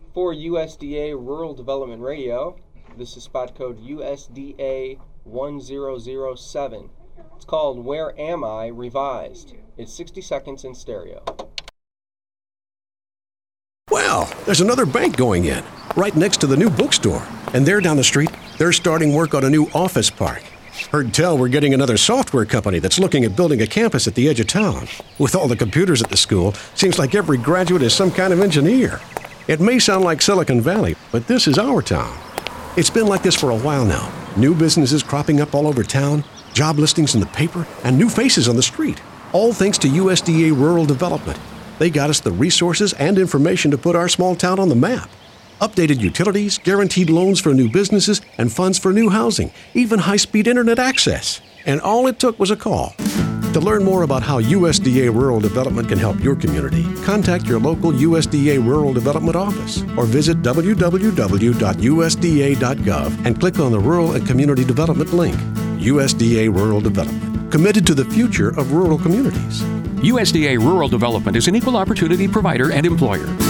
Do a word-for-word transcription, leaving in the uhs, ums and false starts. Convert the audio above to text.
For U S D A Rural Development Radio, this is spot code U S D A one zero zero seven. It's called Where Am I Revised. It's sixty seconds in stereo. Well, there's another bank going in, right next to the new bookstore. And there down the street, they're starting work on a new office park. Heard tell we're getting another software company that's looking at building a campus at the edge of town. With all the computers at the school, seems like every graduate is some kind of engineer. It may sound like Silicon Valley, but this is our town. It's been like this for a while now. New businesses cropping up all over town, job listings in the paper, and new faces on the street. All thanks to U S D A Rural Development. They got us the resources and information to put our small town on the map. Updated utilities, guaranteed loans for new businesses, and funds for new housing, even high-speed internet access. And all it took was a call. To learn more about how U S D A Rural Development can help your community, contact your local U S D A Rural Development office or visit w w w dot u s d a dot gov and click on the Rural and Community Development link. U S D A Rural Development, committed to the future of rural communities. U S D A Rural Development is an equal opportunity provider and employer.